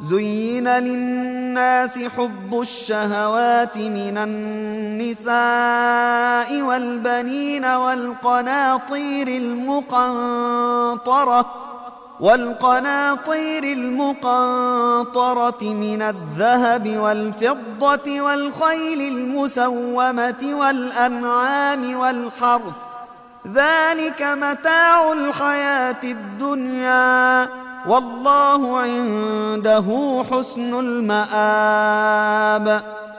زين للناس حب الشهوات من النساء والبنين والقناطير المقنطرة من الذهب والفضة والخيل المسومة والأنعام والحرث، ذلك متاع الحياة الدنيا، والله عنده حسن المآب.